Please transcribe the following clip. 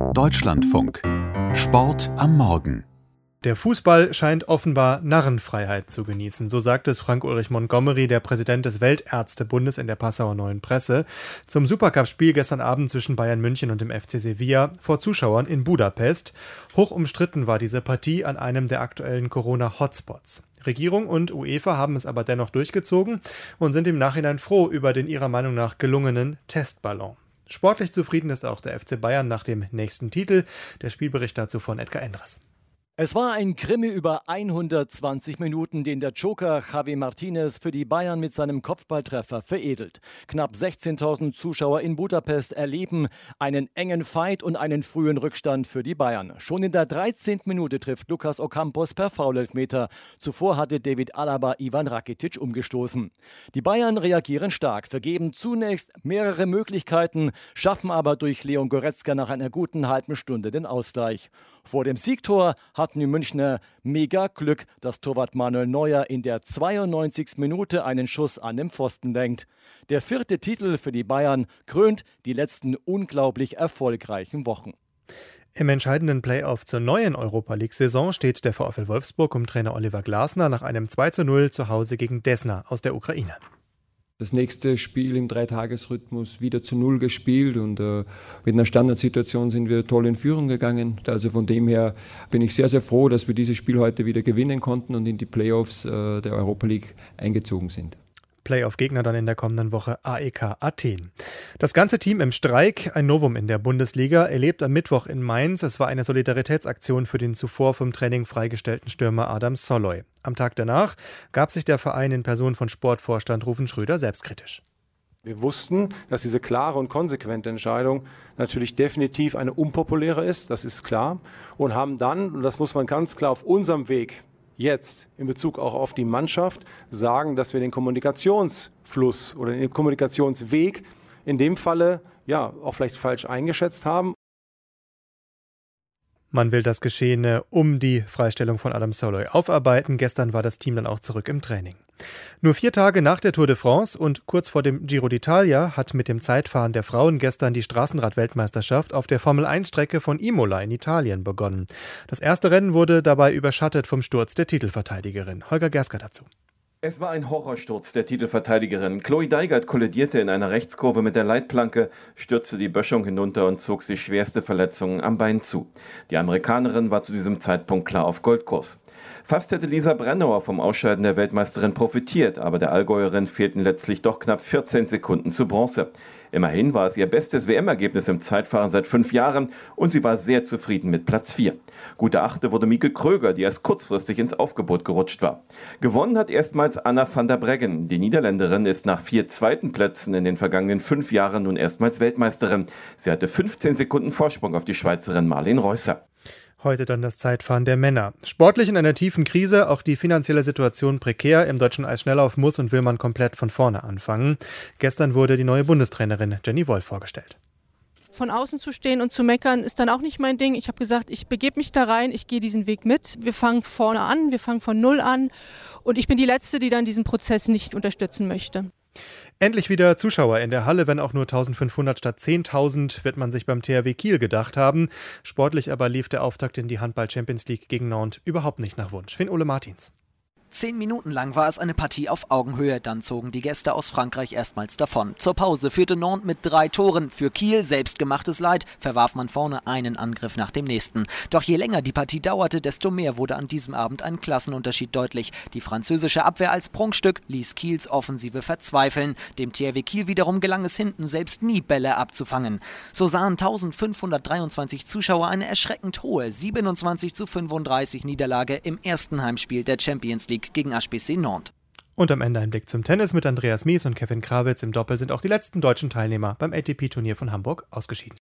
Deutschlandfunk. Sport am Morgen. Der Fußball scheint offenbar Narrenfreiheit zu genießen. So sagt es Frank-Ulrich Montgomery, der Präsident des Weltärztebundes, in der Passauer Neuen Presse, zum Supercup-Spiel gestern Abend zwischen Bayern München und dem FC Sevilla vor Zuschauern in Budapest. Hoch umstritten war diese Partie an einem der aktuellen Corona-Hotspots. Regierung und UEFA haben es aber dennoch durchgezogen und sind im Nachhinein froh über den ihrer Meinung nach gelungenen Testballon. Sportlich zufrieden ist auch der FC Bayern nach dem nächsten Titel. Der Spielbericht dazu von Edgar Endres. Es war ein Krimi über 120 Minuten, den der Joker Javi Martinez für die Bayern mit seinem Kopfballtreffer veredelt. Knapp 16.000 Zuschauer in Budapest erleben einen engen Fight und einen frühen Rückstand für die Bayern. Schon in der 13. Minute trifft Lucas Ocampos per Foulelfmeter. Zuvor hatte David Alaba Ivan Rakitic umgestoßen. Die Bayern reagieren stark, vergeben zunächst mehrere Möglichkeiten, schaffen aber durch Leon Goretzka nach einer guten halben Stunde den Ausgleich. Vor dem Siegtor hatten die Münchner mega Glück, dass Torwart Manuel Neuer in der 92. Minute einen Schuss an den Pfosten lenkt. Der 4. Titel für die Bayern krönt die letzten unglaublich erfolgreichen Wochen. Im entscheidenden Playoff zur neuen Europa-League-Saison steht der VfL Wolfsburg um Trainer Oliver Glasner nach einem 2:0 zu Hause gegen Desna aus der Ukraine. Das nächste Spiel im Dreitagesrhythmus wieder zu 0 gespielt und mit einer Standardsituation sind wir toll in Führung gegangen. Also von dem her bin ich sehr, sehr froh, dass wir dieses Spiel heute wieder gewinnen konnten und in die Playoffs der Europa League eingezogen sind. Playoff-Gegner dann in der kommenden Woche AEK Athen. Das ganze Team im Streik, ein Novum in der Bundesliga, erlebt am Mittwoch in Mainz. Es war eine Solidaritätsaktion für den zuvor vom Training freigestellten Stürmer Adam Soloy. Am Tag danach gab sich der Verein in Person von Sportvorstand Rufen Schröder selbstkritisch. Wir wussten, dass diese klare und konsequente Entscheidung natürlich definitiv eine unpopuläre ist, das ist klar, und haben dann, und das muss man ganz klar auf unserem Weg jetzt in Bezug auch auf die Mannschaft sagen, dass wir den Kommunikationsfluss oder den Kommunikationsweg in dem Falle ja auch vielleicht falsch eingeschätzt haben. Man will das Geschehene um die Freistellung von Adam Soloy aufarbeiten. Gestern war das Team dann auch zurück im Training. Nur 4 Tage nach der Tour de France und kurz vor dem Giro d'Italia hat mit dem Zeitfahren der Frauen gestern die Straßenrad-Weltmeisterschaft auf der Formel-1-Strecke von Imola in Italien begonnen. Das erste Rennen wurde dabei überschattet vom Sturz der Titelverteidigerin. Holger Gersker dazu. Es war ein Horrorsturz der Titelverteidigerin. Chloe Deigert kollidierte in einer Rechtskurve mit der Leitplanke, stürzte die Böschung hinunter und zog sich schwerste Verletzungen am Bein zu. Die Amerikanerin war zu diesem Zeitpunkt klar auf Goldkurs. Fast hätte Lisa Brennauer vom Ausscheiden der Weltmeisterin profitiert, aber der Allgäuerin fehlten letztlich doch knapp 14 Sekunden zu Bronze. Immerhin war es ihr bestes WM-Ergebnis im Zeitfahren seit 5 Jahren und sie war sehr zufrieden mit Platz 4. Gute Achte wurde Mieke Kröger, die erst kurzfristig ins Aufgebot gerutscht war. Gewonnen hat erstmals Anna van der Breggen. Die Niederländerin ist nach 4 zweiten Plätzen in den vergangenen 5 Jahren nun erstmals Weltmeisterin. Sie hatte 15 Sekunden Vorsprung auf die Schweizerin Marleen Reusser. Heute dann das Zeitfahren der Männer. Sportlich in einer tiefen Krise, auch die finanzielle Situation prekär. Im deutschen Eisschnelllauf muss und will man komplett von vorne anfangen. Gestern wurde die neue Bundestrainerin Jenny Wolf vorgestellt. Von außen zu stehen und zu meckern ist dann auch nicht mein Ding. Ich habe gesagt, ich begebe mich da rein, ich gehe diesen Weg mit. Wir fangen vorne an, wir fangen von Null an und ich bin die Letzte, die dann diesen Prozess nicht unterstützen möchte. Endlich wieder Zuschauer in der Halle, wenn auch nur 1.500 statt 10.000, wird man sich beim THW Kiel gedacht haben. Sportlich aber lief der Auftakt in die Handball-Champions League gegen Nantes überhaupt nicht nach Wunsch. Finn-Ole Martins. 10 Minuten lang war es eine Partie auf Augenhöhe, dann zogen die Gäste aus Frankreich erstmals davon. Zur Pause führte Nantes mit 3 Toren. Für Kiel selbstgemachtes Leid, verwarf man vorne einen Angriff nach dem nächsten. Doch je länger die Partie dauerte, desto mehr wurde an diesem Abend ein Klassenunterschied deutlich. Die französische Abwehr als Prunkstück ließ Kiels Offensive verzweifeln. Dem THW Kiel wiederum gelang es hinten selbst nie, Bälle abzufangen. So sahen 1523 Zuschauer eine erschreckend hohe 27:35 Niederlage im ersten Heimspiel der Champions League gegen HBC Nantes. Und am Ende ein Blick zum Tennis mit Andreas Mies und Kevin Krawitz. Im Doppel sind auch die letzten deutschen Teilnehmer beim ATP-Turnier von Hamburg ausgeschieden.